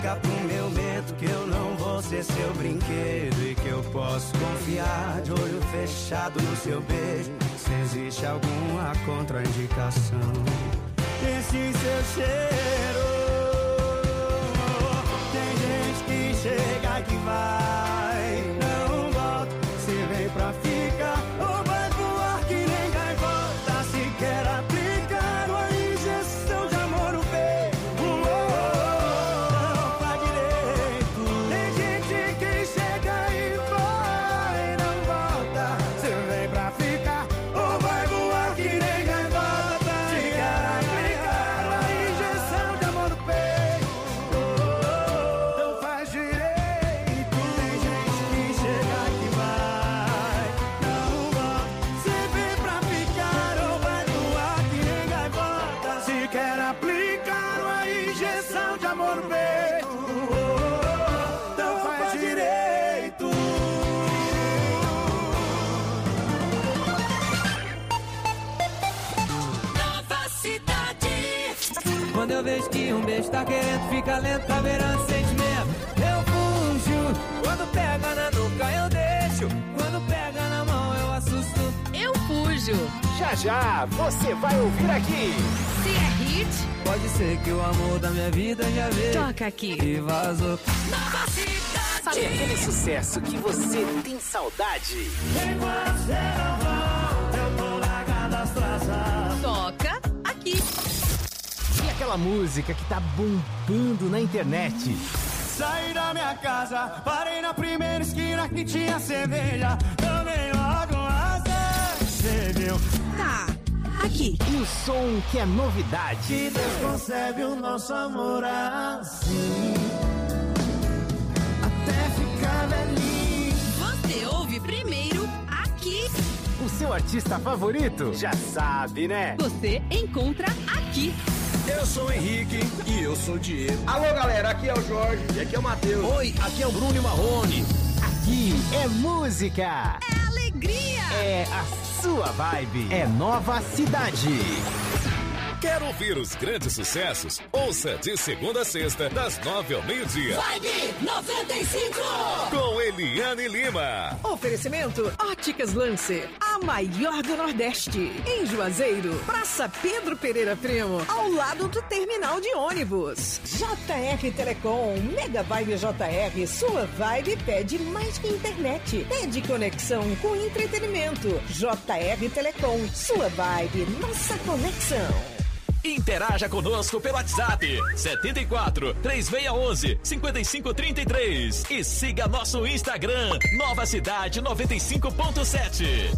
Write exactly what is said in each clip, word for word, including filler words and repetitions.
Fica pro meu medo que eu não vou ser seu brinquedo e que eu posso confiar de olho fechado no seu beijo. Se existe alguma contraindicação, esse seu cheiro. Tem gente que chega e que vai, não volta. Se vem pra ficar ou vai voar que nem gaivota. Se quer aplicar uma injeção de amor no peito, não faz direito. Tem gente que chega e vai, não volta. Se vem pra ficar ou vai voar que nem gaivota. Se quer aplicar uma injeção de amor no peito, não faz direito. Tem gente que chega e vai, não volta. Se vem pra ficar ou vai voar que nem gaivota. Se quer aplicar uma injeção de amor no peito, não faz direito. Nova Cidade. Quando eu vejo que um beijo tá querendo ficar lento, tá beirando sentimento, eu fujo. Quando pega na nuca eu deixo, quando pega na mão eu assusto. Eu fujo. Já já você vai ouvir aqui. Se é hit, Pode ser que o amor da minha vida já veio toca aqui. e vazou. Nova Cidade. Sabe aquele sucesso que você tem saudade? Toca aqui. E aquela música que tá bombando na internet? Saí da minha casa, parei na primeira esquina que tinha cerveja. Tomei logo uma cerveja. Tá aqui. E o som que é novidade? Que Deus concebe o nosso amor assim, até ficar velhinho. Você ouve primeiro aqui. O seu artista favorito? Já sabe, né? Você encontra aqui. Eu sou o Henrique e eu sou o Diego. Alô, galera, aqui é o Jorge e aqui é o Matheus. Oi, aqui é o Bruno e Marrone. Aqui é música. É alegria. É a sua vibe. É Nova Cidade. Quer ouvir os grandes sucessos? Ouça de segunda a sexta, das nove ao meio-dia. Vibe noventa e cinco. Com Eliane Lima. Oferecimento Óticas Lancer, a maior do Nordeste. Em Juazeiro, Praça Pedro Pereira Primo, ao lado do terminal de ônibus. J R Telecom, Mega Vibe J R, sua vibe pede mais que internet. Pede conexão com entretenimento. J R Telecom, sua vibe, nossa conexão. Interaja conosco pelo WhatsApp setenta e quatro, três seis um um, cinco cinco três três e siga nosso Instagram Nova Cidade noventa e cinco ponto sete.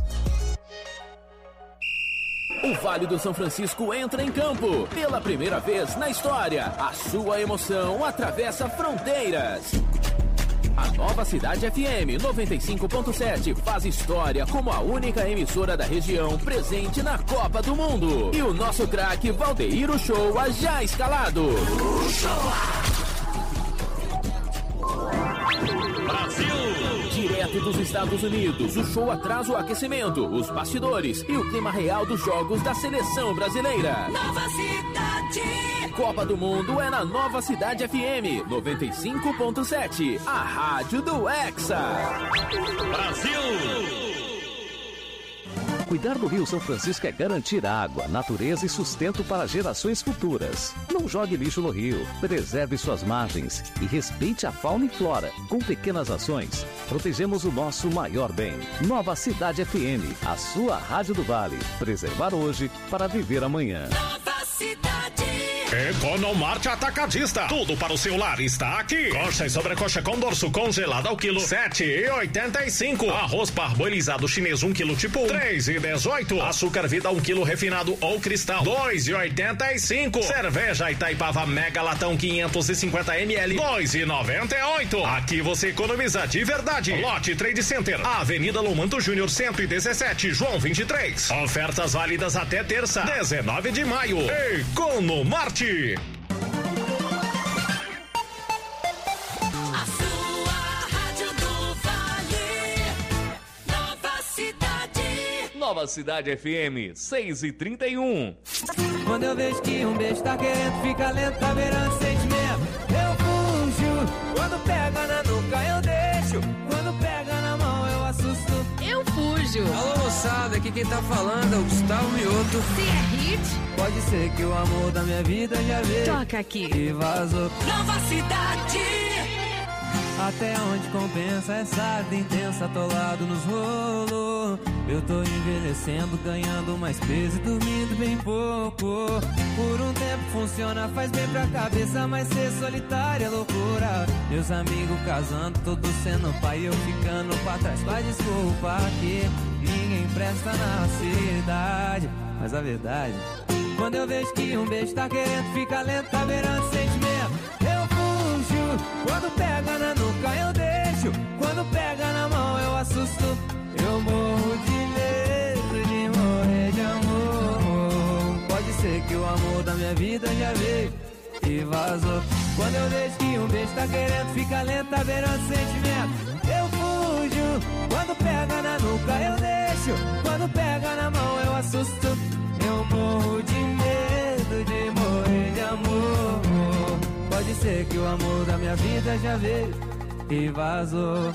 O Vale do São Francisco entra em campo. Pela primeira vez na história, a sua emoção atravessa fronteiras. A Nova Cidade F M noventa e cinco ponto sete faz história como a única emissora da região presente na Copa do Mundo. E o nosso craque Valdeir Uchoa já escalado. Brasil! Direto dos Estados Unidos, o show traz o aquecimento, os bastidores e o clima real dos jogos da seleção brasileira. Nova Cidade. Copa do Mundo é na Nova Cidade F M noventa e cinco ponto sete, a rádio do Hexa. Brasil! Cuidar do Rio São Francisco é garantir água, natureza e sustento para gerações futuras. Não jogue lixo no rio, preserve suas margens e respeite a fauna e flora. Com pequenas ações, protegemos o nosso maior bem. Nova Cidade F M, a sua rádio do Vale. Preservar hoje para viver amanhã. Nova Cidade. Economarte Atacadista. Tudo para o seu lar está aqui. Coxa e sobrecoxa com dorso congelado ao quilo sete e oitenta e cinco. Arroz parboilizado chinês um quilo tipo três e dezoito. Açúcar Vida um quilo refinado ou cristal dois e oitenta e cinco. Cerveja Itaipava Mega Latão quinhentos e cinquenta mililitros dois e noventa e oito. Aqui você economiza de verdade. Lote Trade Center, Avenida Lomanto Júnior cento e dezessete, João vinte e três. Ofertas válidas até terça, dezenove de maio. Economarte. A sua rádio do Vale. Nova Cidade. Nova Cidade F M seis e trinta e um. Quando eu vejo que um beijo tá querendo ficar lento, tá beirando sentimento, eu fujo. sertanejo. Alô, moçada, aqui quem tá falando é o Gustavo Mioto. Se é hit, pode ser que o amor da minha vida já veio. toca aqui. E vazou. Nova cidade. Até onde compensa essa vida intensa, atolado nos rolos. Eu tô envelhecendo, ganhando mais peso e dormindo bem pouco. Por um tempo funciona, faz bem pra cabeça, mas ser solitário é loucura. Meus amigos casando, todos sendo pai, eu ficando pra trás. Com a desculpa que ninguém presta na cidade. Mas a verdade, quando eu vejo que um beijo tá querendo ficar lento, tá beirando sentimento, eu fujo. Quando pega na nuca eu deixo, quando pega na mão eu assusto. Eu morro de medo de morrer de amor. Pode ser que o amor da minha vida já veio e vazou. Quando eu vejo que um beijo tá querendo ficar lento, tá beirando sentimento, eu fujo. Quando pega na nuca eu deixo, quando pega na mão eu assusto. Eu morro de medo de morrer de amor. Pode ser que o amor da minha vida já veio e vazou.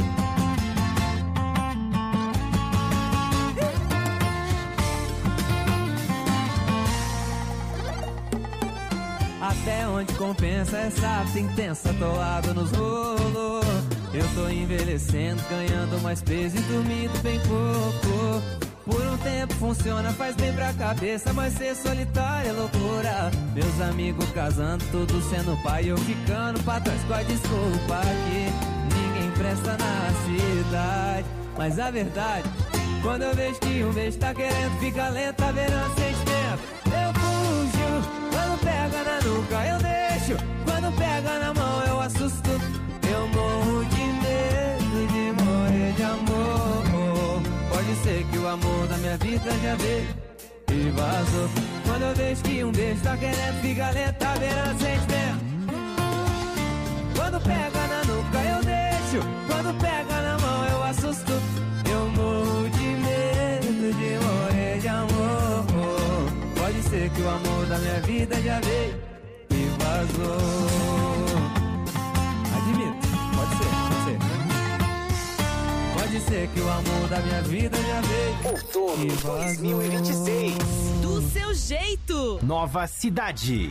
Até onde compensa essa vida intensa, atolado nos rolos. Eu tô envelhecendo, ganhando mais peso e dormindo bem pouco. Por um tempo funciona, faz bem pra cabeça, mas ser solitário é loucura. Meus amigos casando, todos sendo pai, eu ficando pra trás com a desculpa que ninguém presta na cidade. Mas a verdade, quando eu vejo que um beijo tá querendo ficar lento, tá beirando sentimento, eu fujo. Quando pega na nuca eu deixo, quando pega na mão eu assusto. Eu morro de medo de morrer de amor. Pode ser que o amor da minha vida já veio e vazou. Quando eu vejo que um beijo tá querendo ficar lento, tá beirando sentimento, quando pega na nuca eu deixo, quando pega na mão eu assusto. Eu morro de medo de morrer de amor. Pode ser que o amor da minha vida já veio e vazou. Admito, pode ser, pode ser. Pode ser que o amor da minha vida já veio. Outono dois mil e vinte e seis. Do seu jeito. Nova cidade.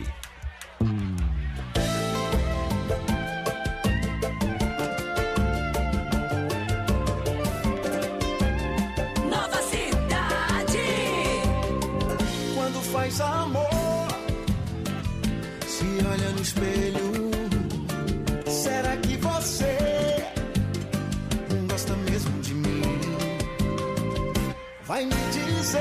Nova cidade. Quando faz amor, se olha no espelho, será que você gosta mesmo de mim? Vai me dizer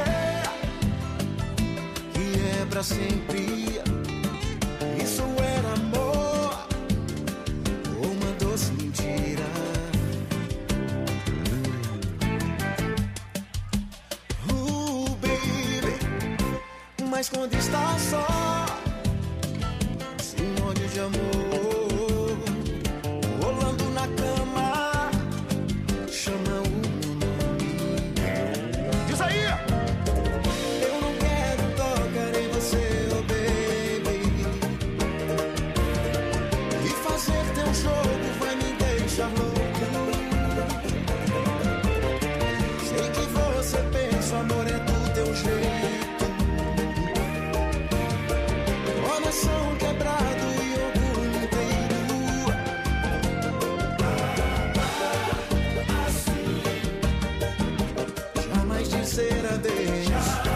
que é pra sempre. Isso era amor ou uma doce mentira? Uh, baby, mas quando está só, sem ódio de amor, rolando na cama, chama o meu nome. Diz aí! Eu não quero tocar em você, oh baby, e fazer teu jogo vai me deixar louco. Sei que você pensa, o amor é do teu jeito. Coração quebrado e orgulho inteiro. Assim, jamais dizer adeus.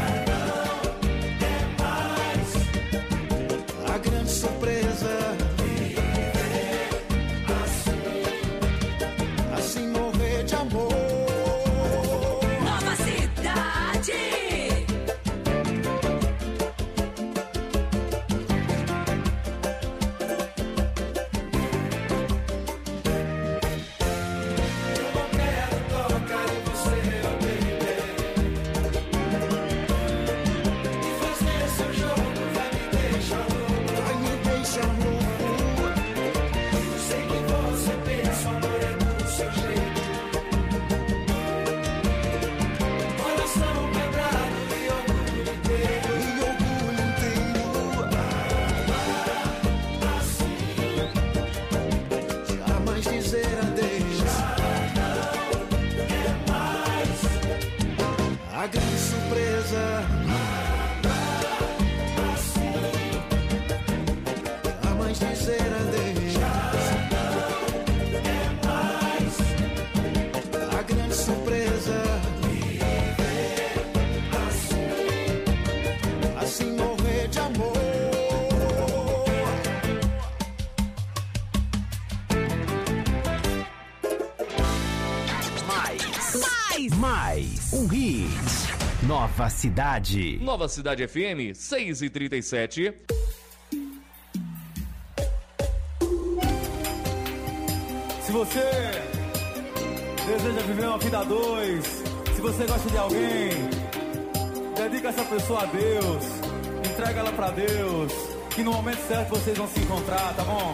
É mais a grande surpresa. mais. Mais um hit. Nova Cidade. Nova Cidade F M, seis e trinta e sete. Se você deseja viver uma vida a dois, se você gosta de alguém, dedica essa pessoa a Deus, entrega ela pra Deus, que no momento certo vocês vão se encontrar, tá bom?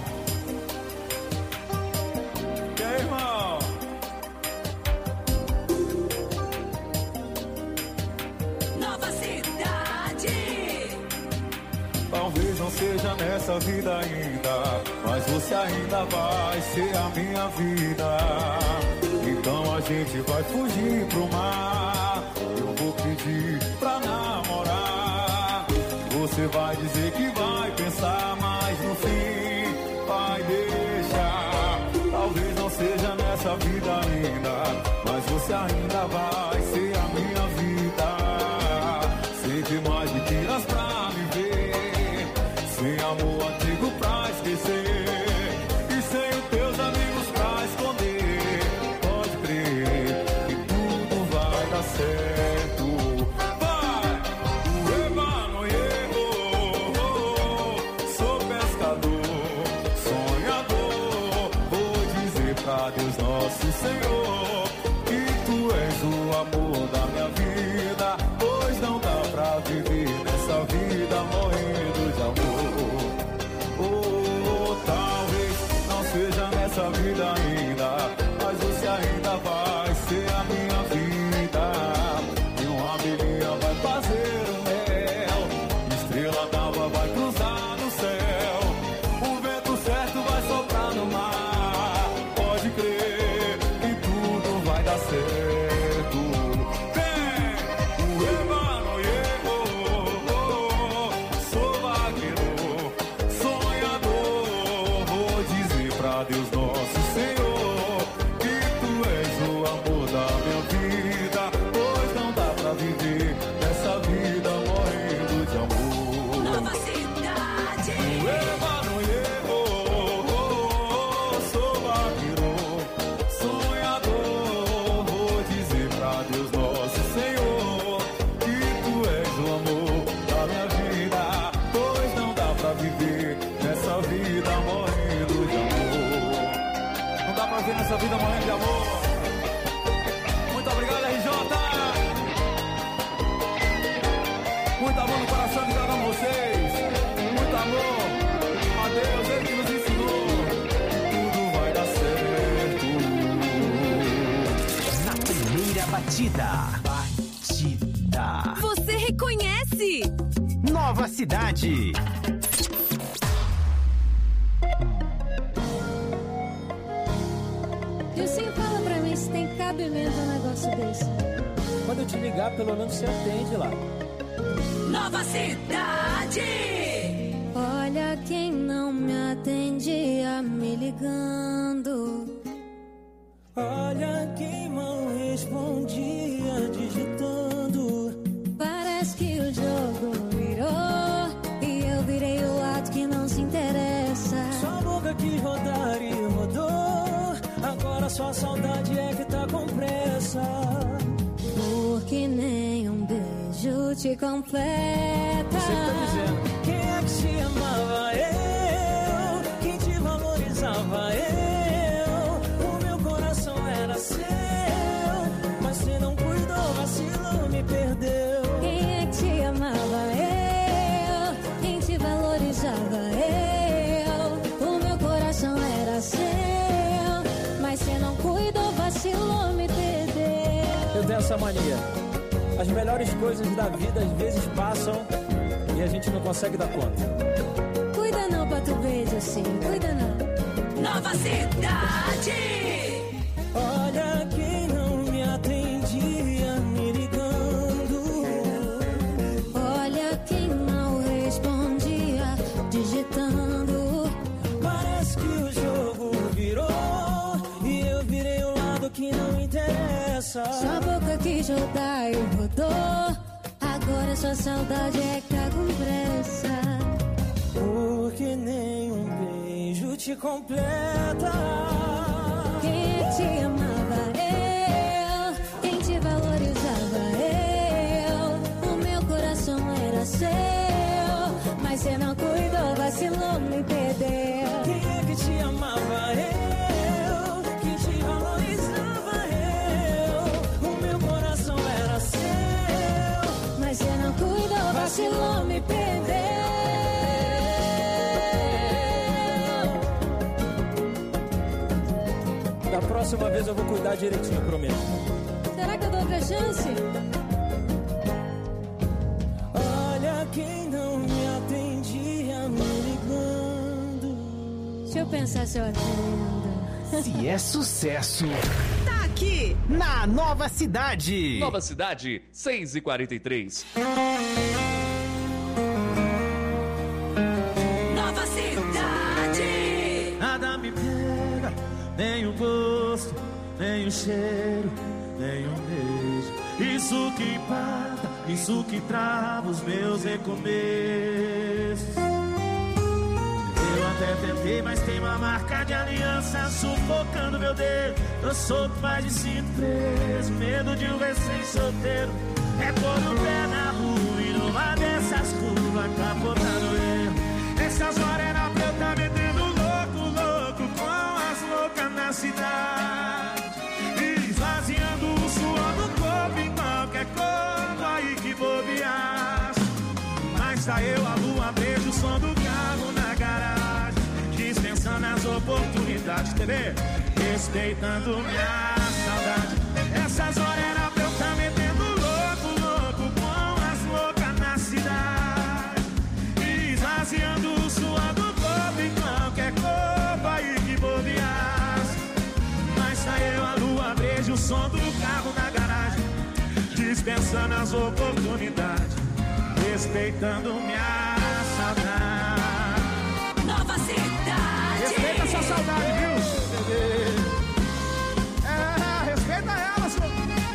E aí, irmão? Nova Cidade. Talvez não seja nessa vida ainda, mas você ainda vai ser a minha vida. Então a gente vai fugir pro mar, eu vou pedir pra namorar. Você vai dizer que vai pensar, mas no fim vai deixar. Talvez não seja nessa vida ainda, mas você ainda vai ser a minha vida. Sem ter mais mentiras pra me ver, sem amor antigo pra esquecer, e sem os teus amigos pra esconder. Pode crer que tudo vai dar certo. Vai! O Emanoiego, sou pescador, sonhador. Vou dizer pra Deus nosso Senhor que tu és o amor da minha vida, pois não dá pra viver nessa vida morrendo de amor. Oh, talvez não seja nessa vida ainda, mas você ainda vai ser a minha vida. E uma abelhinha vai fazer o mel, estrela d'alva vai cruzar no céu, o vento certo vai soprar no mar. Pode crer que tudo vai dar certo. Vem, o Emanoiego, sou vaqueiro, sonhador. Vou dizer pra Deus nosso Senhor que tu és o amor da minha vida, pois não dá pra viver nessa vida morrendo de amor. Nova Cidade. O Emanoiego, sou vaqueiro, sonhador. Vou dizer pra Deus nosso Senhor que tu és o amor da minha vida, pois não dá pra viver nessa vida morrendo de amor. Não dá pra viver nessa vida morrendo de amor. Muito obrigado, R J. Muito amor no coração de cada um de vocês. Muito amor a Deus, Ele que nos ensinou. Tudo vai dar certo. Na primeira batida. Batida. Você reconhece? Nova Cidade. Dilcinho, fala pra mim se tem cabimento um negócio desse. Quando eu te ligar, pelo menos você atende lá. Nova Cidade. Olha quem não me atendia me ligando. Olha quem mal respondia digitando. Parece que o jogo virou e eu virei o lado que não se interessa. Sua boca quis rodar e rodou, agora sua saudade é que tá com pressa. Porque nem um beijo te completa. Você tá dizendo, quem é que te amava? Eu. Quem te valorizava? Eu. O meu coração era seu, mas você não cuidou, vacilou, me perdeu. Quem é que te amava? Eu. Quem te valorizava? Eu. O meu coração era seu, mas você não cuidou, vacilou, me perdeu. Eu tenho essa mania. As melhores coisas da vida às vezes passam e a gente não consegue dar conta. Cuida não, Pato Verde, assim, cuida não. Nova Cidade. Olha quem não me atendia me ligando. Olha quem não respondia digitando. Parece que o jogo virou e eu virei o lado que não interessa. Sua boca quis rodar e rodou, agora sua saudade é que tá com pressa. Porque nem um beijo te completa. Quem te amava? Eu. Quem te Da próxima vez eu vou cuidar direitinho, prometo. Será que eu dou outra chance? Olha quem não me atendia me ligando. Deixa eu pensar se eu atendo. Se é sucesso, Tá aqui na Nova Cidade. Nova Cidade, seis e quarenta e três. Nova Cidade. Nada me pega, nem o gosto, nem o cheiro, nem o beijo. Isso que empata, isso que trava os meus recomeços. Eu até tentei, mas tem uma marca de aliança sufocando meu dedo. Eu solto, mas me sinto preso. Medo de um recém-solteiro é pôr o pé na rua e numa dessas curvas capotar no erro. Essas horas era pra eu tá metendo louco, louco com as loucas na cidade, esvaziando o suor do corpo em qualquer corpo aí que bobear. Mas tá eu, a lua, beijo, o som do carro na garagem, dispensando as oportunidades, T V, respeitando minha saudade. Essas horas era pra eu tá metendo louco, louco com as loucas na cidade, esvaziando o suor do corpo em qualquer corpo aí que bobeasse. Mas tá eu, a lua, beijo, o som do carro na garagem, dispensando as oportunidades, respeitando minha saudade. Nova Cidade. Respeita essa saudade, viu? É, respeita ela, senhor.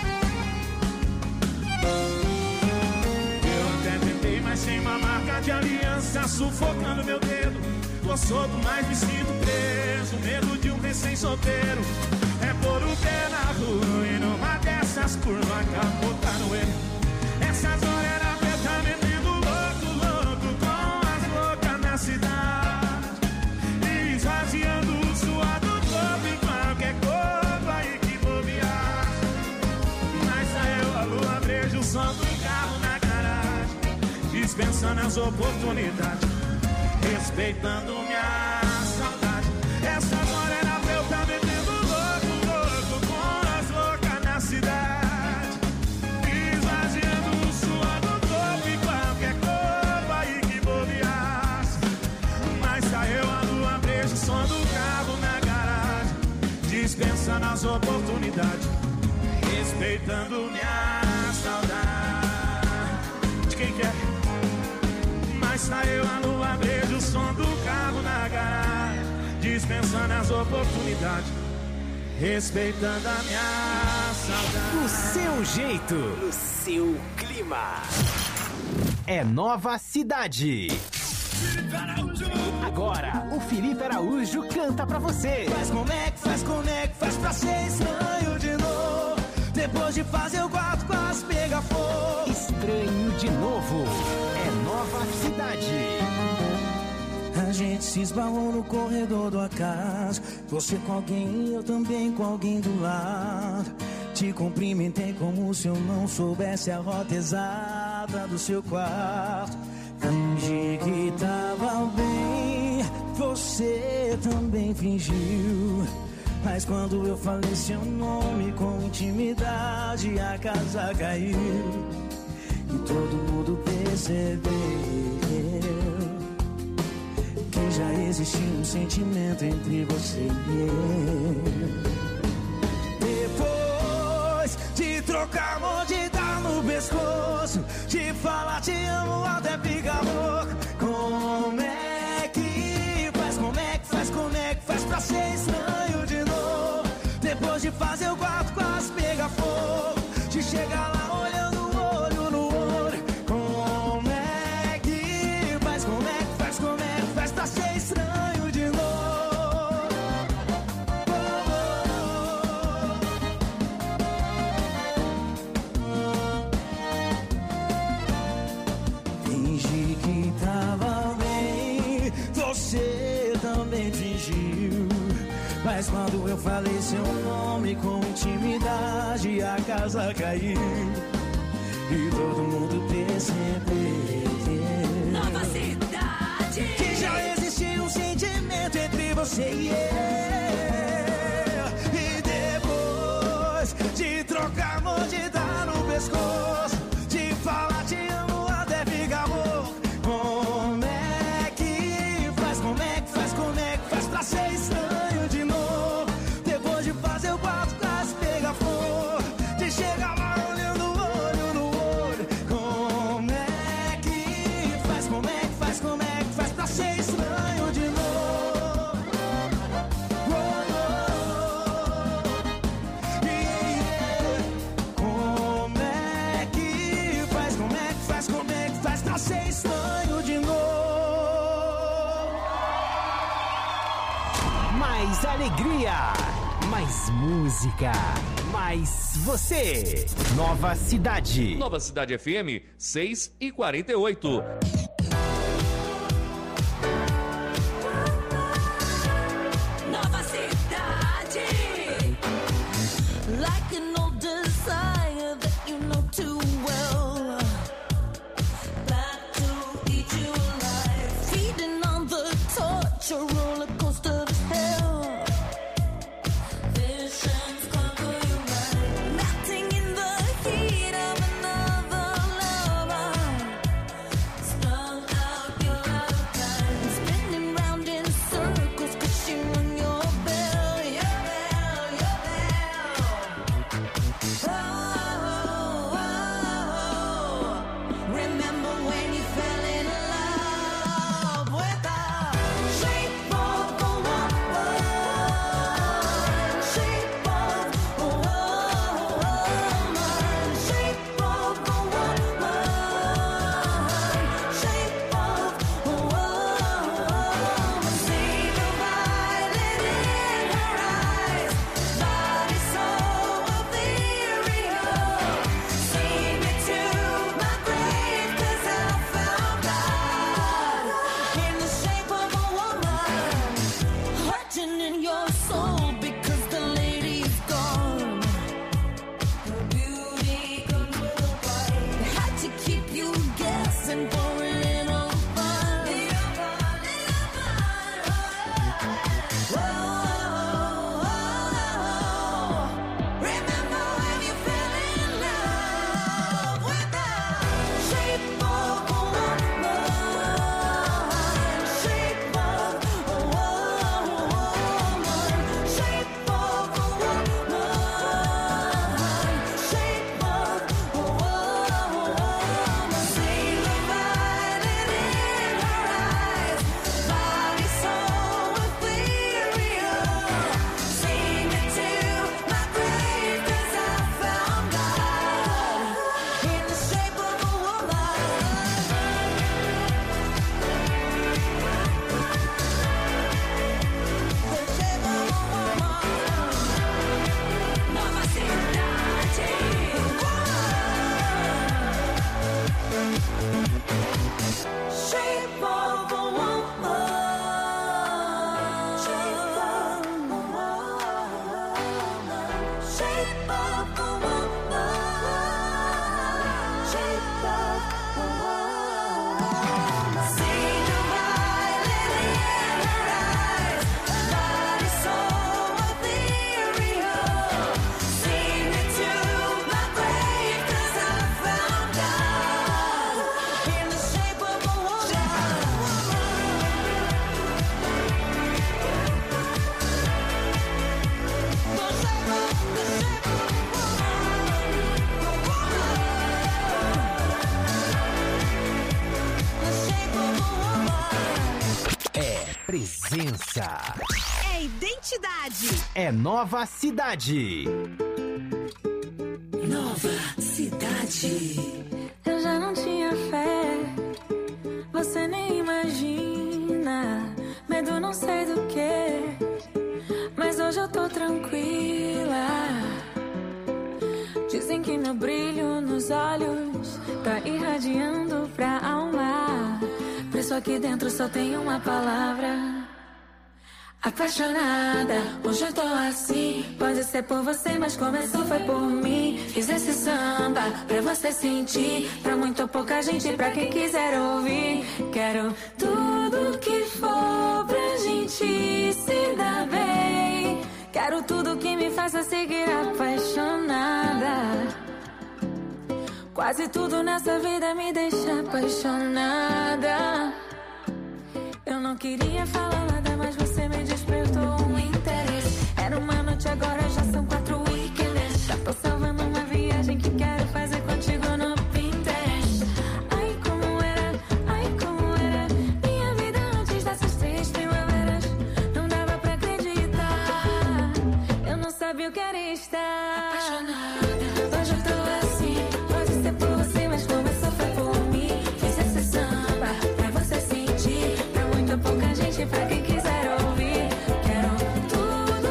Eu até tentei, mas sem uma marca de aliança sufocando meu dedo. Tô solto, mas me sinto preso. Medo de um recém-solteiro é pôr o pé na rua e numa dessas curvas capotar no erro. Essas horas era pra eu tá metendo louco, louco com as loucas na cidade, esvaziando o suor do corpo em qualquer corpo aí que bobear. Mas tá eu, a lua, beijo, o som do carro na garagem, dispensando as oportunidades, respeitando minha saudade. Essas horas era pra eu tá metendo louco, louco com as loucas na cidade, esvaziando o suor do corpo em qualquer corpo aí que bobeasse. Mas tá eu, a lua, beijo, o som do carro na garagem, dispensando as oportunidades, respeitando minha saudade. De quem quer? Mas tá eu, a lua, beijo, o som do carro na garagem, dispensando as oportunidades, respeitando a minha saudade. Do seu jeito, no seu clima. É Nova Cidade. Agora, o Felipe Araújo canta pra você. Faz como é que faz, como é que faz pra ser estranho de novo. Depois de fazer o quarto quase pega fogo. Estranho de novo. É Nova Cidade. A gente se esbarrou no corredor do acaso. Você com alguém e eu também com alguém do lado. Te cumprimentei como se eu não soubesse a rota exata do seu quarto. Fingi que tava bem, você também fingiu. Mas quando eu falei seu nome com intimidade, a casa caiu. E todo mundo percebeu que já existia um sentimento entre você e eu. Depois de trocar mordida no pescoço, de falar te amo até ficar louco. Como é que faz, como é que faz, como é que faz pra ser estranho de novo? Depois de fazer o quarto quase pega fogo, de chegar lá olhando olho no olho. Como é que faz, como é que faz, como é que faz pra ser estranho de novo? Fingi que tava bem, você também fingiu. Mas quando eu falei seu nome com intimidade, a casa caiu. E todo mundo percebeu Nova Cidade. que já existia um sentimento entre você e eu. E alegria, mais música, mais você. Nova Cidade. Nova Cidade F M, seis e quarenta e oito. Nova Cidade. Like an old desire that you know too well. Back to eat you alive. Feeding on the torture roller coaster of hell. Visions conquer your mind. Melting in the heat of another lover. Strung out, you're out of time. Spinning round in circles, crushing on your bell. Your bell, your bell. Oh, oh, oh. Remember when you fell in love with the shape of a woman, shape of a woman, shape of a woman, shape of a woman. See the violet in her eyes, body so ethereal. See me to my grave 'cause I found God in the shape of a woman, hurting in your soul because the lady's gone. Her beauty comes with a price. Had to keep you guessing for a little fun. Whoa, whoa, whoa. Remember when you fell in love with the shape of a woman, shape of a woman, shape of a woman, shape of a woman. See the violet in her eyes, body so ethereal. See me to my grave 'cause I found God in the shape of a woman. Nova Cidade. Shape of a woman, shape of a woman, shape of a woman, shape of a woman. See the violet in her eyes, body so ethereal. See me to my grave 'cause I found God in the shape of a woman. É presença. É identidade. É Nova Cidade. Nova Cidade. Eu já não tinha fé, você nem imagina. Medo não sei do que, mas hoje eu tô tranquila. Dizem que meu brilho nos olhos tá irradiando pra alma. Por isso aqui dentro só tem uma palavra: apaixonada. Hoje eu tô assim, pode ser por você, mas começou foi por mim. Fiz esse samba pra você sentir, pra muito pouca gente, pra quem quiser ouvir. Quero tudo que for pra gente se dar bem. Quero tudo que me faça seguir apaixonada. Quase tudo nessa vida me deixa apaixonada. Eu não queria falar nada, mas você me despertou um interesse. Era uma noite, agora já são quatro weekends. Já tô salvando uma viagem que quero fazer contigo no Pinterest. Ai, como era, ai, como era minha vida antes dessas três primaveras. Não dava pra acreditar, eu não sabia o que era estar apaixonada. Hoje eu tô assim, pode ser por você, mas começou foi por mim. Fiz esse samba pra você sentir, pra muito pouca gente, pra quem quiser ouvir. Quero tudo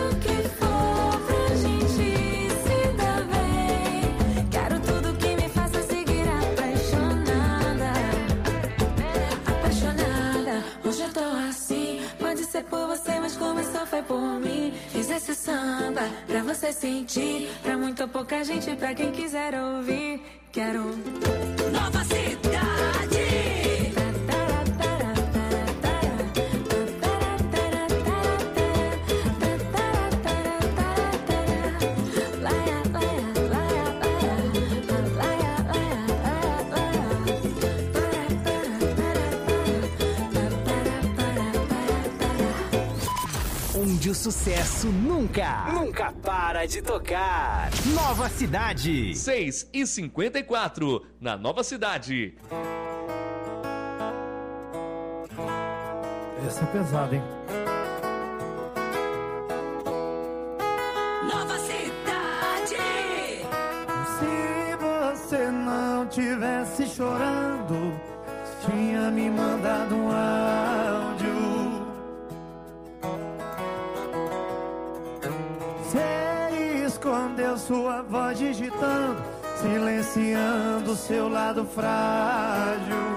pra você sentir. Pra muito pouca gente, pra quem quiser ouvir. Quero Nova Cidade. Onde o sucesso nunca, nunca para de tocar. Nova Cidade. seis e cinquenta e quatro, na Nova Cidade. Essa é pesada, hein? Nova Cidade. Se você não tivesse chorando, tinha me mandado um áudio. Você escondeu sua voz digitando, silenciando seu lado frágil.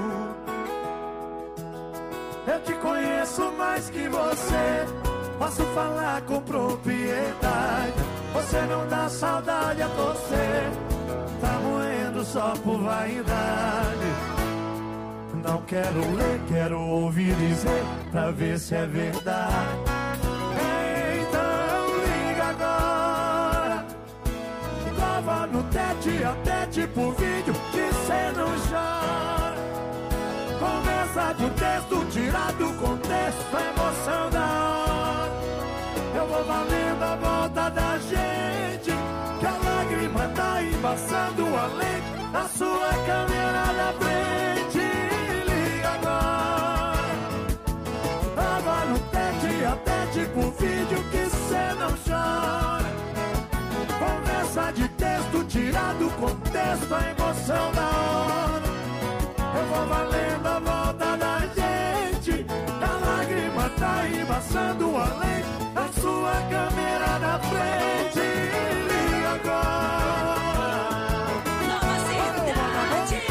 Eu te conheço mais que você, posso falar com propriedade. Você não dá saudade a você, tá moendo só por vaidade. Não quero ler, quero ouvir dizer, pra ver se é verdade. Então liga agora, grava no tete a tete por vídeo, que cê não chora. Conversa de texto tirado do contexto, a emoção da hora. Eu vou valendo a volta da gente, que a lágrima tá embaçando a lente da sua câmera da frente. Liga agora, tava no tete a tete por vídeo, que cê não chora. Conversa de texto tirado do contexto, a emoção da hora. Eu vou valendo a volta da gente, a lágrima tá embaçando a lente da sua câmera na frente. Liga agora, Nova Cidade.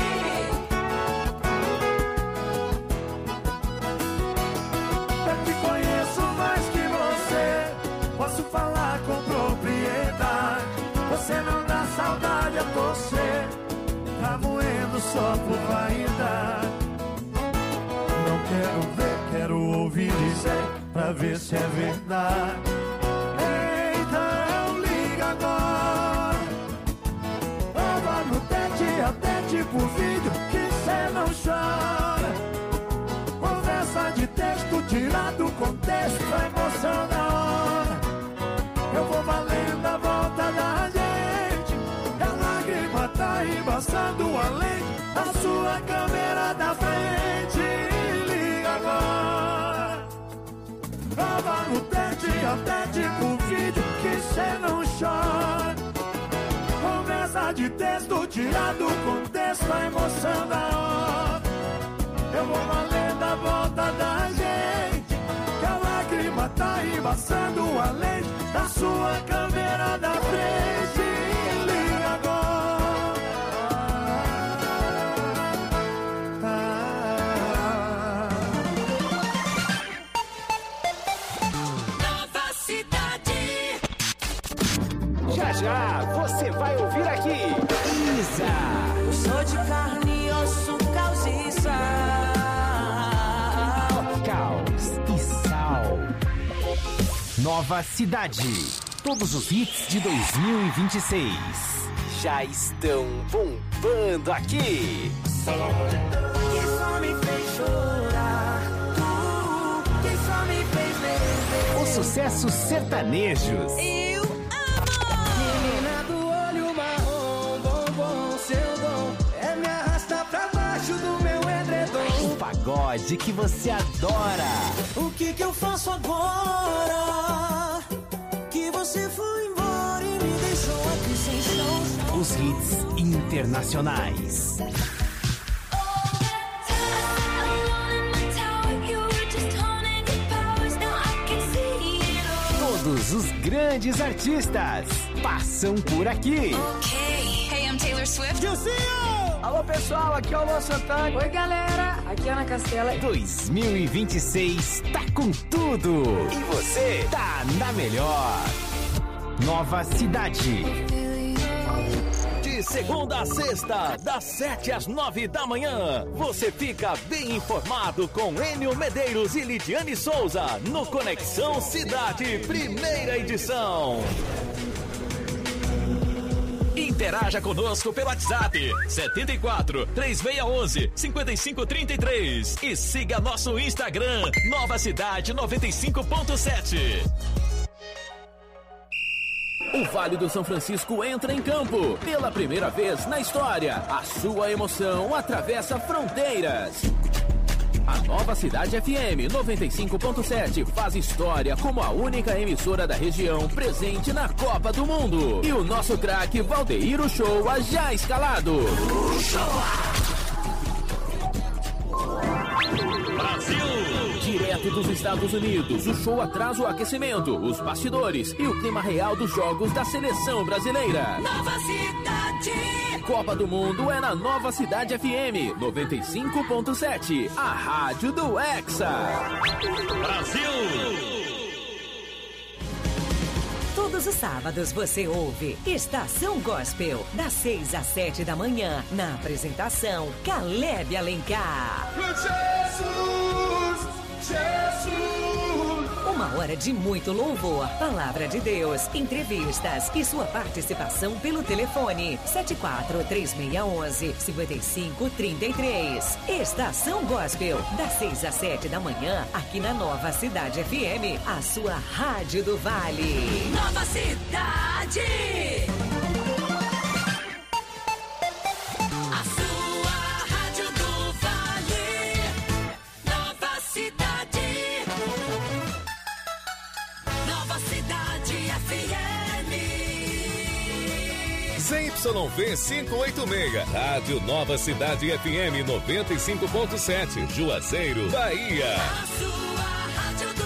Eu te conheço mais que você, posso falar com propriedade. Você não dá saudade a você, tá moendo só por vaidade. Não quero ver, quero ouvir dizer, pra ver se é verdade. Então liga agora, prova no tete a tete por vídeo, que cê não chora. Conversa de texto tirado do contexto, a emoção da hora. Eu vou valendo a volta da gente, e a lágrima tá embaçando a lente da sua câmera da frente. Liga agora, prova no tete a tete por vídeo, que cê não chora. Conversa de texto tirado do contexto, a emoção da hora. Eu vou valendo a volta da gente, que a lágrima tá embaçando a lente da sua câmera da frente. Liga agora, Nova Cidade. Já já você vai ouvir aqui Isa. Eu sou de carne e osso, caos e sal. Caos e Sal. Nova Cidade. Todos os hits de dois mil e vinte e seis já estão bombando aqui. Que só me fez chorar, tu, que só me fez beber. Os sucessos sertanejos. Eu amo. Menina do olho marrom, bombom, seu dom é me arrastar pra baixo do meu edredom. O pagode que você adora. O que que eu faço agora? Que você foi embora e me deixou aqui sem chão. Os hits internacionais. Todos os grandes artistas passam por aqui. Okay. Hey, I'm Taylor Swift. Alô pessoal, aqui é o Luan Santana. Oi galera, aqui é Ana Castela. dois mil e vinte e seis tá com tudo. E você tá na melhor. Nova Cidade. De segunda a sexta, das sete às nove da manhã, você fica bem informado com Enio Medeiros e Lidiane Souza no Conexão Cidade, primeira edição. Interaja conosco pelo WhatsApp setenta e quatro, três seis um um, cinco cinco três três e siga nosso Instagram Nova Cidade noventa e cinco ponto sete. O Vale do São Francisco entra em campo. Pela primeira vez na história, a sua emoção atravessa fronteiras. A Nova Cidade F M noventa e cinco ponto sete faz história como a única emissora da região presente na Copa do Mundo. E o nosso craque Valdeir Uchoa já escalado. Brasil! Direto dos Estados Unidos, o show traz o aquecimento, os bastidores e o clima real dos jogos da seleção brasileira. Nova Cidade! Copa do Mundo é na Nova Cidade F M noventa e cinco ponto sete, a rádio do Hexa. Brasil! Todos os sábados você ouve Estação Gospel, das seis às sete da manhã, na apresentação Caleb Alencar. Jesus, Jesus. Uma hora de muito louvor, palavra de Deus, entrevistas e sua participação pelo telefone sete quatro três seis um um, cinco cinco três três. Estação Gospel, das seis às sete da manhã, aqui na Nova Cidade F M, a sua rádio do Vale. Nova Cidade! A sua rádio do Vale. Nova Cidade. Nova Cidade F M. Z Y V quinhentos e oitenta e seis, Rádio Nova Cidade F M noventa e cinco ponto sete, Juazeiro, Bahia. A sua rádio do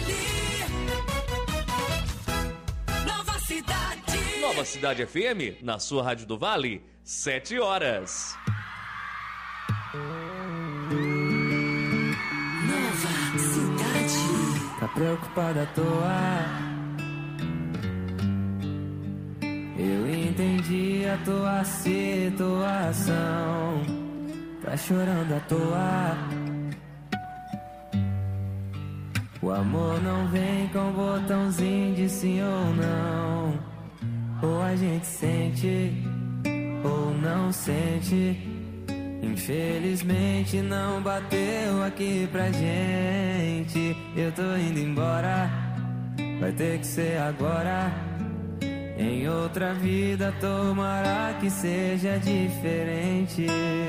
Vale. Nova Cidade. Nova Cidade F M, na sua Rádio do Vale, sete horas. Nova Cidade. Tá preocupada à toa? Eu entendi a tua situação. Tá chorando à toa? O amor não vem com botãozinho de sim ou não. Ou a gente sente, ou não sente. Infelizmente não bateu aqui pra gente. Eu tô indo embora, vai ter que ser agora. Em outra vida tomara que seja diferente.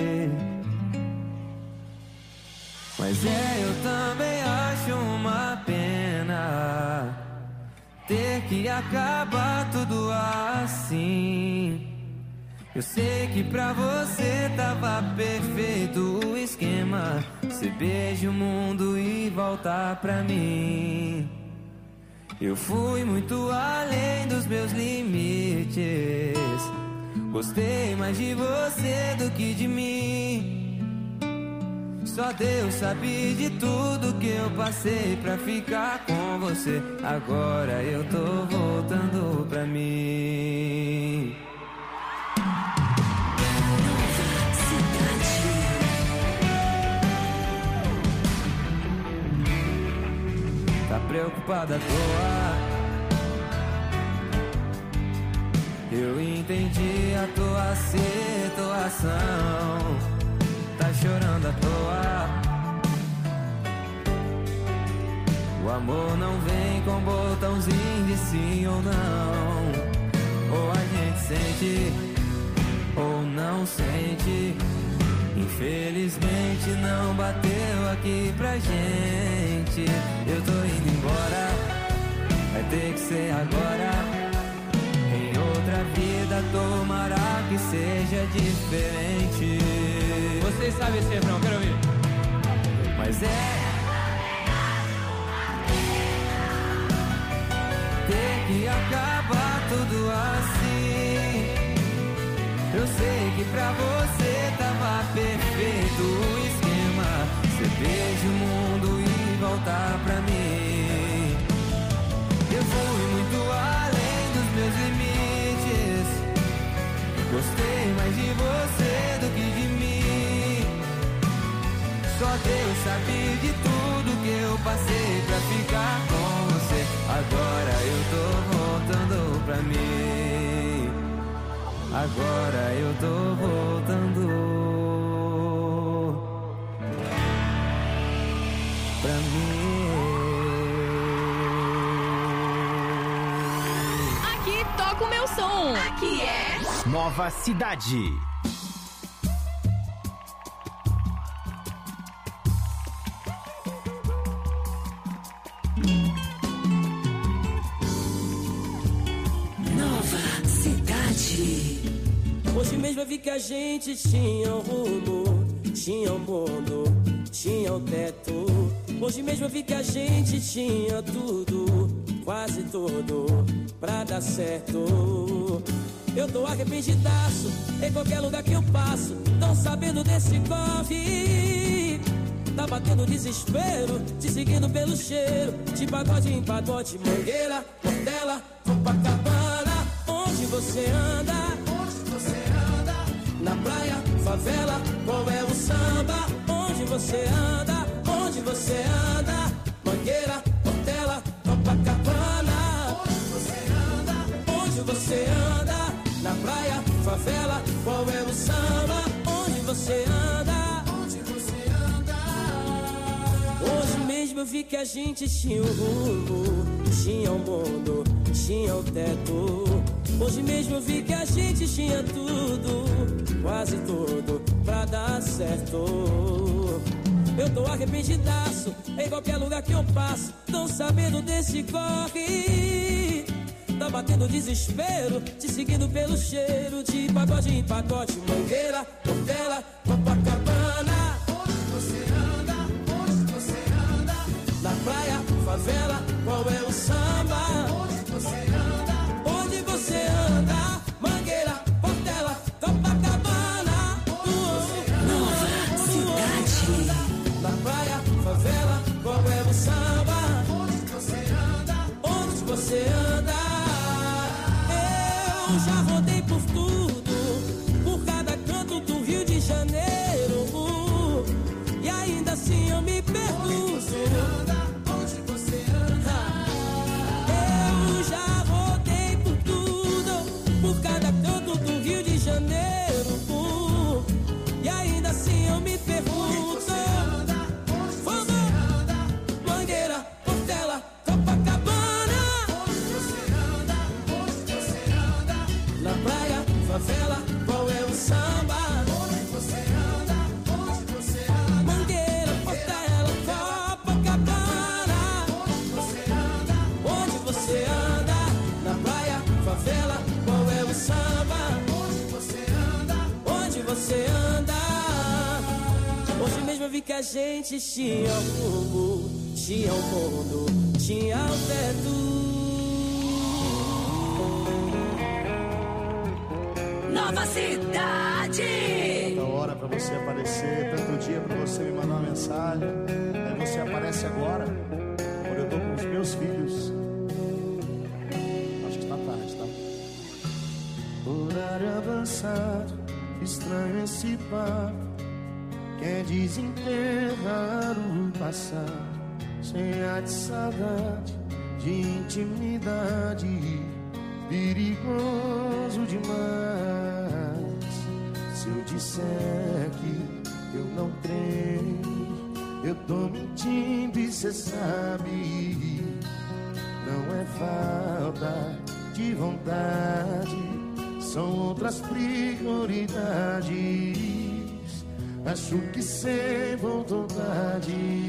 Mas é, eu também acho uma pena ter que acabar tudo assim. Eu sei que pra você tava perfeito o esquema. Você beija o mundo e volta pra mim. Eu fui muito além dos meus limites. Gostei mais de você do que de mim. Só Deus sabe de tudo que eu passei pra ficar com você. Agora eu tô voltando pra mim. Tá preocupada à toa? Eu entendi a tua situação. Tá chorando à toa? O amor não vem com botãozinho de sim ou não. Ou a gente sente, ou não sente. Infelizmente não bateu aqui pra gente. Eu tô indo embora, vai ter que ser agora. Em outra vida tomara que seja diferente. Vocês sabem esse refrão, quero ouvir. Mas é ter que acabar tudo assim. Eu sei que pra você tava perfeito o esquema. Você beija o mundo e volta pra mim. Eu fui muito além dos meus de você do que de mim. Só Deus sabe de tudo que eu passei pra ficar com você. Agora eu tô voltando pra mim. Agora eu tô voltando pra mim. Aqui toca o meu som. Aqui é Nova Cidade. Nova Cidade. Hoje mesmo eu vi que a gente tinha um rumo, tinha um mundo, tinha um teto. Hoje mesmo eu vi que a gente tinha tudo, quase tudo, pra dar certo. Eu tô arrependidaço, em qualquer lugar que eu passo, não sabendo desse corre. Tá batendo desespero, te seguindo pelo cheiro, de pagode em pagode, Mangueira, Portela, Copacabana. Onde você anda? Onde você anda? Na praia, favela, qual é o samba? Onde você anda? Onde você anda? Mangueira, Portela, Copacabana. Onde você anda? Onde você anda? Na praia, favela, qual é o samba? Onde você anda? Onde você anda? Hoje mesmo eu vi que a gente tinha um rumo, tinha um mundo, tinha um teto. Hoje mesmo eu vi que a gente tinha tudo, quase tudo, pra dar certo. Eu tô arrependidaço, em qualquer lugar que eu passo, tão sabendo desse corre. Tá batendo desespero, te seguindo pelo cheiro, de pagode em pagode, Mangueira, Portela, Copacabana. Onde você anda? Onde você anda? Na praia, favela, qual é o samba? Onde você anda? Onde você anda? Mangueira, Portela, Copacabana. Nova Cidade. Na praia, favela, qual é o samba? Onde você anda? Onde você anda? Eu já rodei por tudo, por cada canto do Rio de Janeiro, e ainda assim eu me pergunto. Onde você anda? Onde você anda? Eu já rodei por tudo, por cada canto do Rio de Janeiro, e ainda assim eu me pergunto. Onde você anda? Onde você anda? Mangueira, Portela, Copacabana. Onde você anda? Onde você anda? Na praia, favela, qual é o samba? Onde você anda? Onde você anda? Mangueira, Portela, Copacabana. Onde você anda? Onde você anda? Na praia, favela, qual é o samba? Onde você anda? Onde você anda? Hoje mesmo eu vi que a gente tinha um rumo, tinha um mundo, tinha um teto. Nova Cidade. Tanta hora pra você aparecer, tanto dia pra você me mandar uma mensagem. Aí você aparece agora, quando eu tô com os meus filhos. Acho que tá tarde, tá? Horário avançado, estranho esse papo. Quer desenterrar o passado, sem ar de saudade, de intimidade, perigoso demais. Se eu disser que eu não creio, eu tô mentindo e cê sabe. Não é falta de vontade, são outras prioridades. Acho que cê voltou tarde.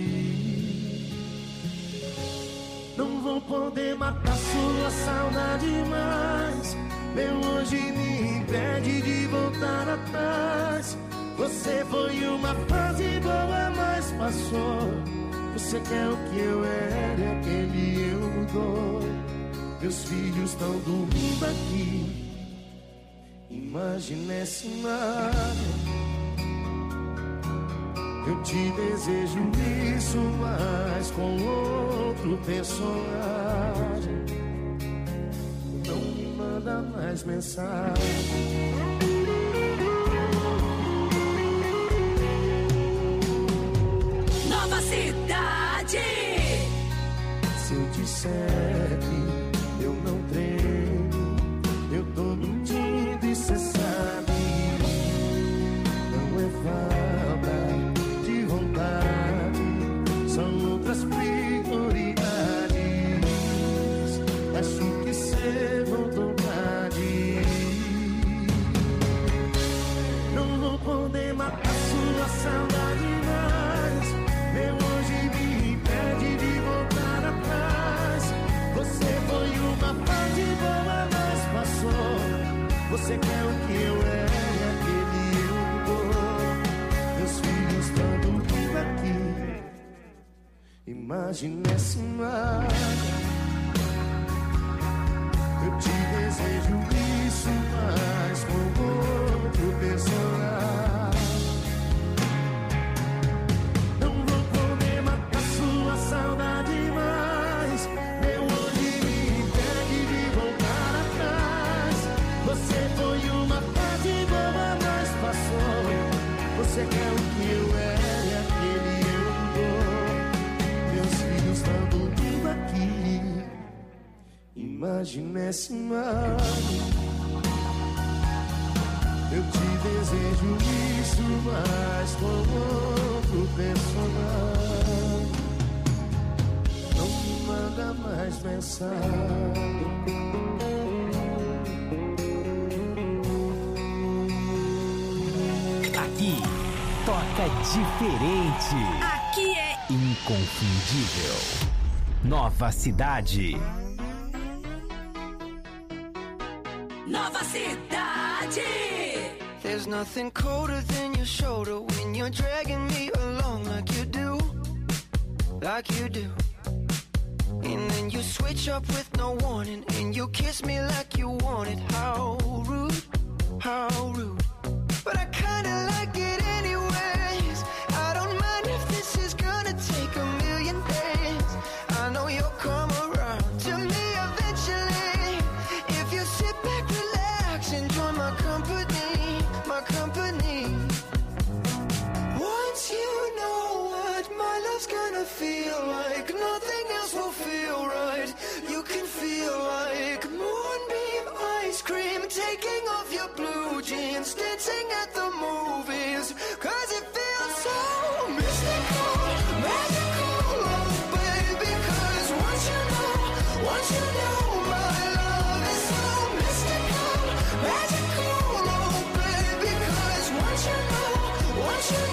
Não vou poder matar sua saudade mais. Meu hoje me impede de voltar atrás. Você foi uma fase boa, mas passou. Você quer o que eu era e aquele eu mudou. Meus filhos estão dormindo aqui. Imagina esse cenário. Eu te desejo isso, mas com outro personagem. Não me manda mais mensagem. Se eu disser que eu não treino, eu tô mentindo e cê sabe. Não é falta de vontade, são outras prioridades. Acho que cê voltou tarde. Não vou poder matar sua saudade mais. Meu hoje me impede de voltar atrás. Você foi uma parte boa, mas passou. Você quer o que eu era e aquele eu dou. Meus filhos estão dormindo aqui. Imagina essa imagem. Eu te desejo isso, mas com outro personagem. Não vou poder matar sua saudade mais. Meu hoje me impede de voltar atrás. Você foi uma parte boa, mas passou. Você quer o que eu era e aquele eu dou. Meus filhos estão dormindo aqui. Imagina essa imagem. Eu te desejo isso, mas com outro personagem. Não me manda mais mensagem. Aqui toca diferente. Aqui é inconfundível. Nova Cidade. Nova Cidade. There's nothing colder than your shoulder when you're dragging me along like you do, like you do. And then you switch up with no warning and you kiss me like you want it. How rude, how rude. But I kinda like it anyways. I don't mind if this is gonna take a million days. I know you'll come around to me eventually. If you sit back, relax, enjoy my company, my company. Once you know what my love's gonna feel like, nothing else will feel right. You can feel like moonbeam ice cream, taking off your blue jeans, dancing at the movies, cause it feels so mystical, magical, oh baby, cause once you know, once you know my love is so mystical, magical, oh baby, cause once you know, once you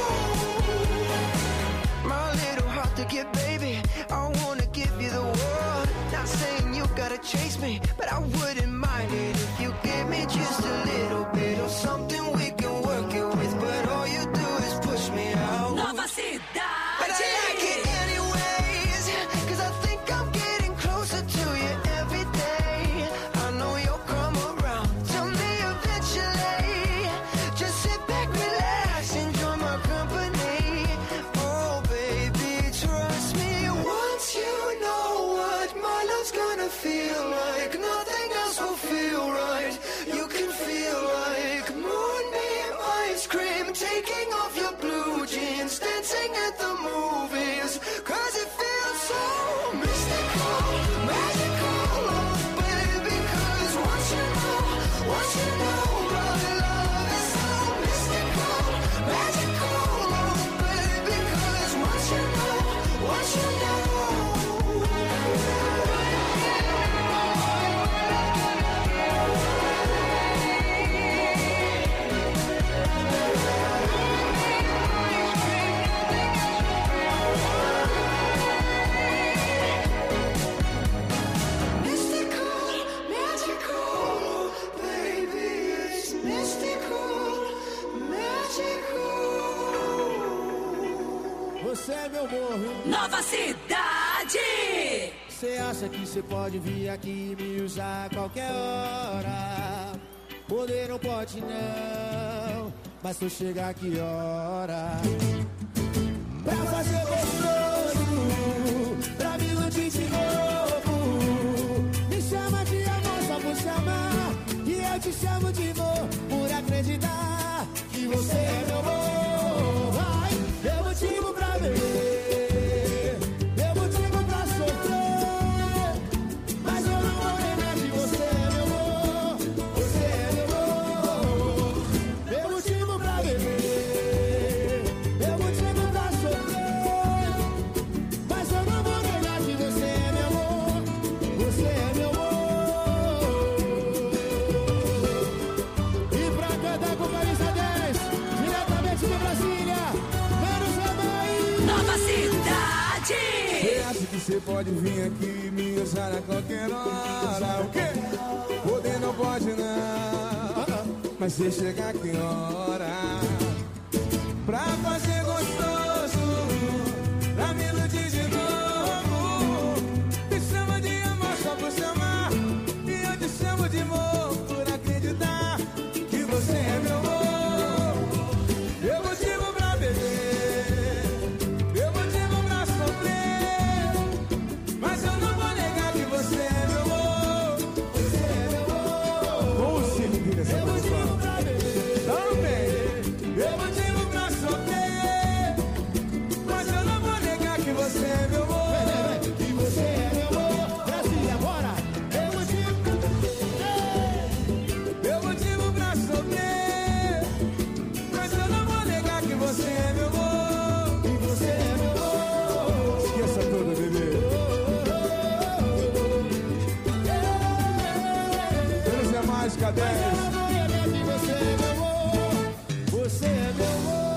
know. My little heart to get, baby, I wanna give you the world. Not saying you gotta chase me, but I wouldn't mind it if you give me just a little bit of something we can work it with. But all you do is push me out. Nova Cidade. But I like it anyways, cause I think I'm getting closer to you every day. I know you'll come around to me eventually. Just sit back, relax, enjoy my company. Oh baby, trust me. Once you know what my love's gonna feel like, nothing else will feel right. You can feel like moonbeam ice cream, taking off your blue jeans, dancing at the movies, cause it feels so mystical, magical, oh baby, cause once you know, once you know my love is so mystical, magical, oh baby, cause once you know, once you know. Você é meu morro. Nova Cidade. Você acha que você pode vir aqui e me usar a qualquer hora? Poder não pode não, mas se eu chegar que hora? Pra fazer gostoso, pra me iludir de novo. Me chama de amor só por chamar, e eu te chamo de amor por acreditar que você é meu amor. Vai, eu motivo pra ver pode vir aqui me usar a qualquer hora. O quê? Poder não pode não, mas se chegar que hora pra fazer gostoso, pra me iludir de novo. Me chama de amor só por chamar, e eu te chamo de amor por acreditar que você é meu amor. Eu motivo pra beber, eu motivo pra sofrer, mas eu não vou negar que você é meu amor. Você é meu amor. Como se liga essa coisa? Eu motivo pra beber também, eu motivo pra sofrer, mas eu não vou negar que você é meu amor. Que você é meu amor. Brasil, agora. Eu motivo pra beber, eu motivo pra sofrer, mas eu não vou negar que você é meu amor. Que você é meu amor. Esqueça tudo, bebê. Deus é mágica dez. Que você é meu amor. Você é meu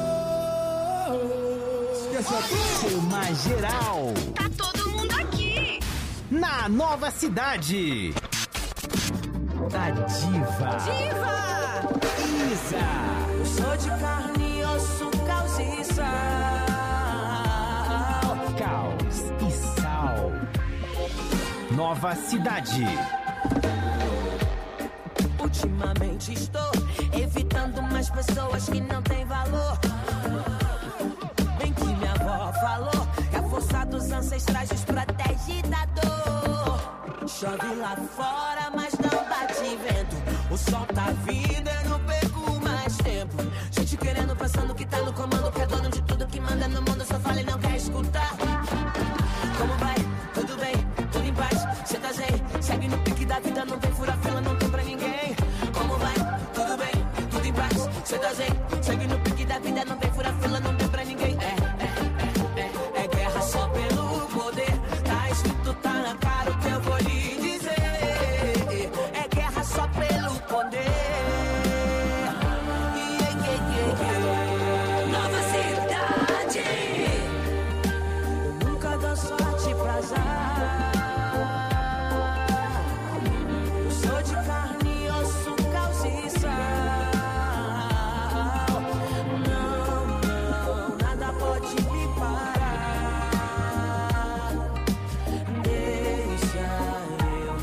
amor. Esqueça tudo. Chama geral. Tá todo mundo aqui. Na Nova Cidade. A diva. Diva! Isa. Eu sou de carne e osso, caos e sal. Caos e sal. Nova Cidade. Ultimamente estou evitando mais pessoas que não têm valor. Bem que minha avó falou que a força dos ancestrais nos protege da dor. Chove lá fora, mas não bate vento. O sol tá vindo, eu não perco mais tempo. Gente querendo, pensando que tá no comando, que é dono de tudo que manda no mundo. Só fala e não quer escutar. Como vai? Tudo bem? Tudo em paz? Cê tá zen? Segue no pique da vida, não tem fura-fila, não tem pra ninguém. Como vai? Tudo bem? Tudo em paz? Cê tá zen? Segue no pique da vida, não tem fura-fila, não tem pra ninguém. É, é, é, é, é guerra só pelo poder. Tá escrito, tá na cara o que eu vou lhe dizer. É guerra só pelo poder. Yeah, yeah, yeah, yeah. Nova cidade. Eu nunca dou sorte pra azar. Eu sou de carne e osso, caos e sal. Não, não, nada pode me parar. Deixa eu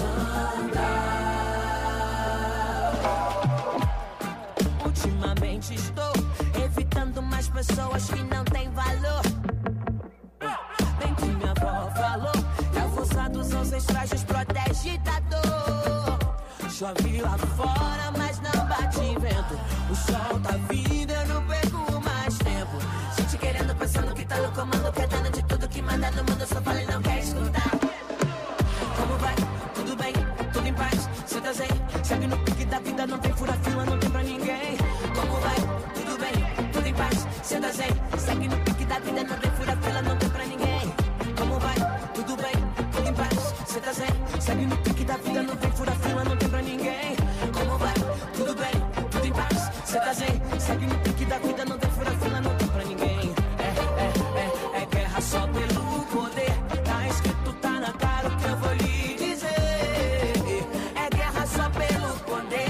andar. Ultimamente estou evitando mais pessoas que não têm valor. Bem que minha avó falou que a força dos ancestrais nos protege da dor. Chove lá fora, mas não bate vento. O sol tá vindo, eu não perco mais tempo. Gente querendo, pensando que tá no comando, que é dono de tudo que manda no mundo. Só fala e não quer escutar. Como vai? Tudo bem? Tudo em paz? Cê tá zen? Segue no pique da vida, não tem fura-fila, não tem pra ninguém. Como vai? Tudo bem? Tudo em paz? Cê tá zen? Segue no pique da vida, não tem fura-fila, não tem pra ninguém. Como vai? Tudo bem? Tudo em paz? Cê tá zen? Segue no pique da vida, não tem fura-fila, não tem pra ninguém. Como vai? Tudo bem? Tudo em paz? Cê tá zen? Segue no pique da vida, não tem fura-fila, não tem pra ninguém. É, é, é, é guerra só pelo poder. Tá escrito, tá na cara o que eu vou lhe dizer. É guerra só pelo poder.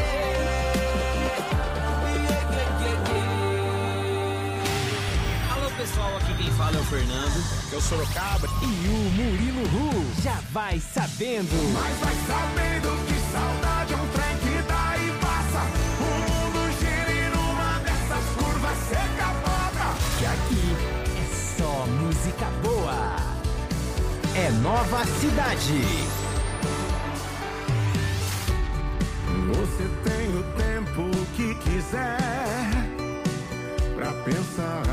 Yeah, yeah, yeah, yeah. Alô pessoal, aqui quem fala é o Fernando. Eu sou Sorocaba. E o Murilo Ru já vai sabendo. Mas vai sabendo que saudade é um trem que dá e passa. O mundo gira e numa dessas curvas cê capota. Que aqui é só música boa. É Nova Cidade. Você tem o tempo que quiser pra pensar.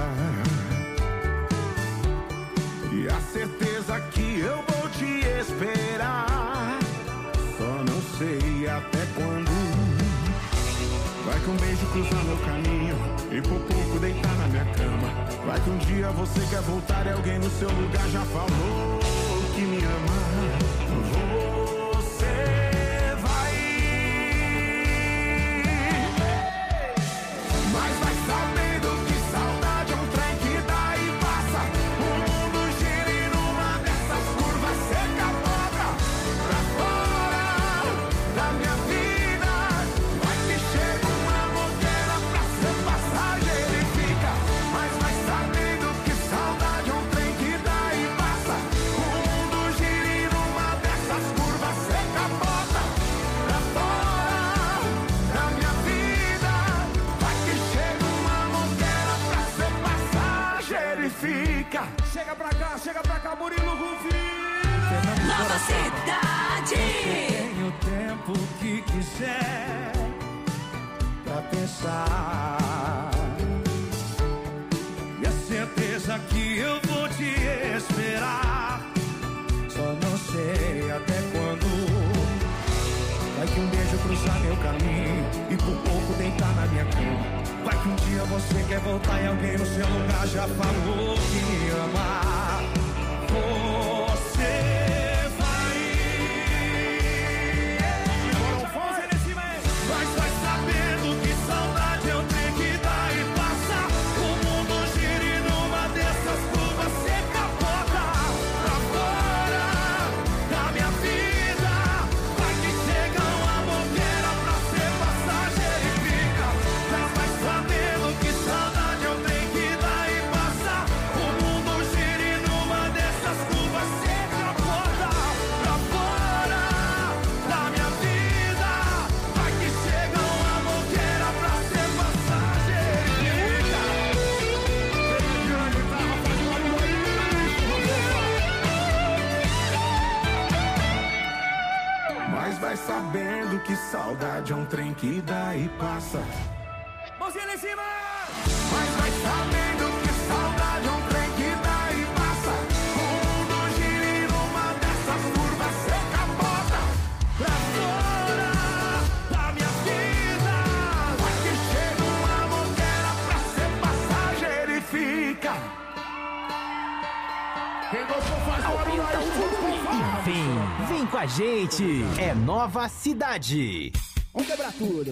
E a certeza que eu vou te esperar. Só não sei até quando. Vai que um beijo cruzar meu caminho e por pouco deitar na minha cama. Vai que um dia você quer voltar e alguém no seu lugar já falou que me ama. Você vai, mas vai sabendo que saudade é um trem que dá e passa. O mundo gira e numa dessas curvas Chega pra cá, chega pra cá, Murilo Rufino. Nova Cidade. Tenho o tempo que quiser pra pensar. E a certeza que eu vou te esperar. Só não sei até quando. Vai que um beijo cruzar meu caminho e por pouco deitar na minha cama. Vai que um dia você quer voltar e alguém no seu lugar já falou que me ama. Você vai. Mas vai sabendo que saudade eu tenho que dar e passa. O mundo gira e numa dessas curvas você capota pra fora da minha vida. Vai que chega um amor que era pra ser passageiro e fica. Mas vai sabendo que saudade eu tenho que dar e passa. O mundo gira e numa dessas curvas você capota pra fora da minha vida. Vai que chega um amor que era pra ser passageiro e fica. Mas vai sabendo que saudade é um trem que dá e passa. Mãozinha lá em cima! Mas vai sabendo que saudade é um trem que dá e passa. O mundo gira e numa dessas curvas você capota pra fora da minha vida. Vai que chega um amor que era pra ser passageiro e fica. Quem gostou faz barulho aí, E vem, vem com a gente. É Nova Cidade. Vamos quebrar tudo.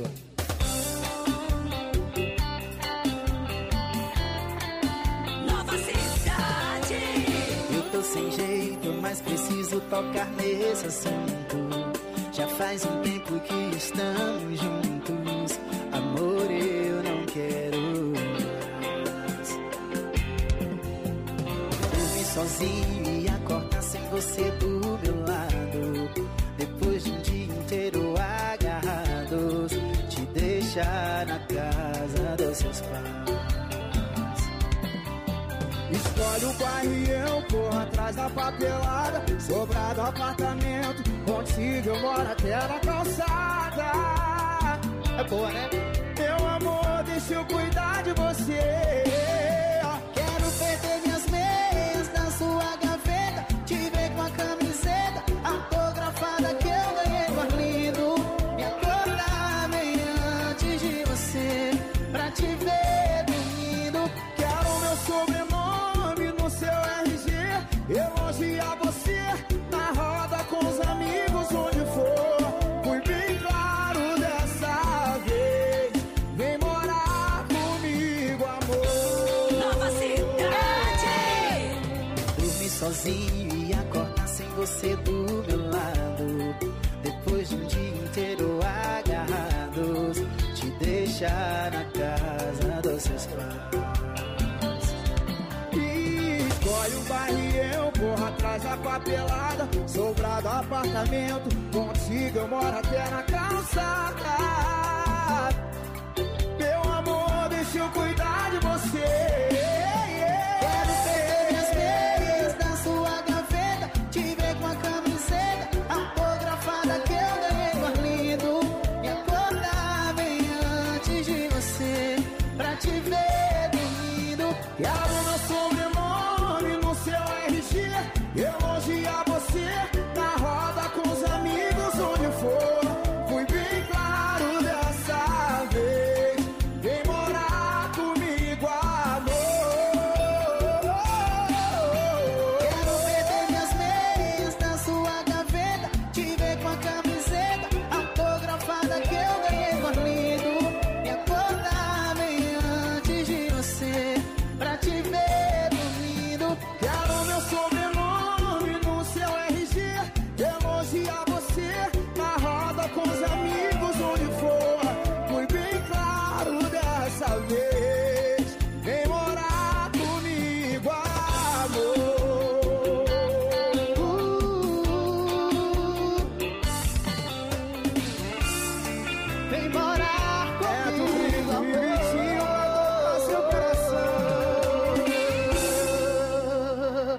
Nova Cidade. Eu tô sem jeito, mas preciso tocar nesse assunto. Já faz um tempo que estamos juntos. Amor, eu não quero mais. Dormir sozinho e acordar sem você do meu lado. Depois de um dia inteiro agarrados, te deixar na casa dos seus pais. Escolhe o bairro e eu corro atrás da papelada. Sobrado apartamento, contigo eu moro até na calçada. É boa, né? Meu amor, deixa eu cuidar de você. Quero perder minhas meias na sua gaveta. Te ver com a camiseta autografada que eu ganhei no Arlindo. Me acordar bem antes de você, pra te ver dormindo. Quero meu sobrenome no seu R G. Elogiar você na roda com os amigos, onde for. Fui bem claro dessa vez. Vem morar comigo, amor. Nova Cidade. Dormir sozinho e acordar sem você do meu lado. Depois de um dia inteiro agarrados, te deixar na casa dos seus pais. E escolhe o bairro e eu corro atrás da papelada. Sobrado apartamento, contigo eu moro até na calçada. Meu amor, deixa eu cuidar de você. Quero perder minhas meias na sua gaveta. Te ver com a camiseta autografada que eu ganhei no Arlindo. Me acordar bem antes de você, pra te ver dormindo. Quero meu sobrenome no seu R G. Elogiar você na roda com os amigos, onde for. Fui bem claro dessa vez. Vem morar comigo, amor. Quero perder minhas meias na sua gaveta. Te ver com a camiseta autografada que eu ganhei no Arlindo. Me acordar bem antes de você, pra te ver dormindo. Quero meu sobrenome no seu R G. Elogiar você na roda com os amigos, onde for. Fui bem claro dessa vez. Vem morar comigo, amor. Vem morar comigo, amor. Seu coração.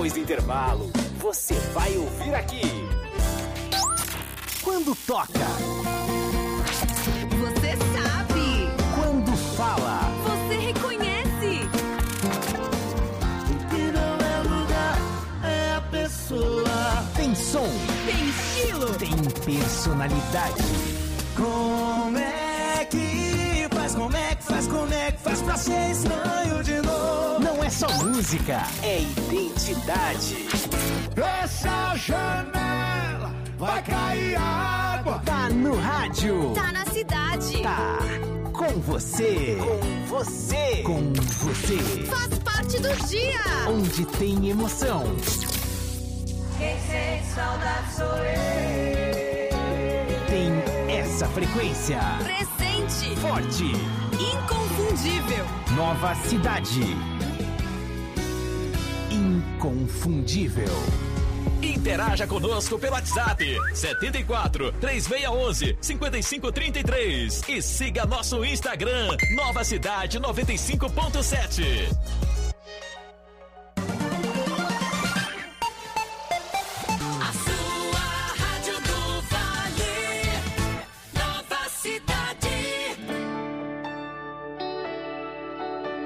Depois do intervalo, você vai ouvir aqui. Quando toca. Você sabe. Quando fala. Você reconhece. O que não é lugar é a pessoa. Tem som. Tem estilo. Tem personalidade. Como é que faz, como é que faz, como é que faz pra ser estranho de novo? Não é só música, é identidade. Fecha a janela, vai cair água. Tá no rádio. Tá na cidade. Tá com você. Com você. Com você. Faz parte do dia. Onde tem emoção. Quem sente saudade sou eu. Tem essa frequência. Presente. Forte. Inconfundível. Nova Cidade. Inconfundível. Interaja conosco pelo WhatsApp setenta e quatro, três seis um um, cinco cinco três três e siga nosso Instagram Nova Cidade noventa e cinco ponto sete.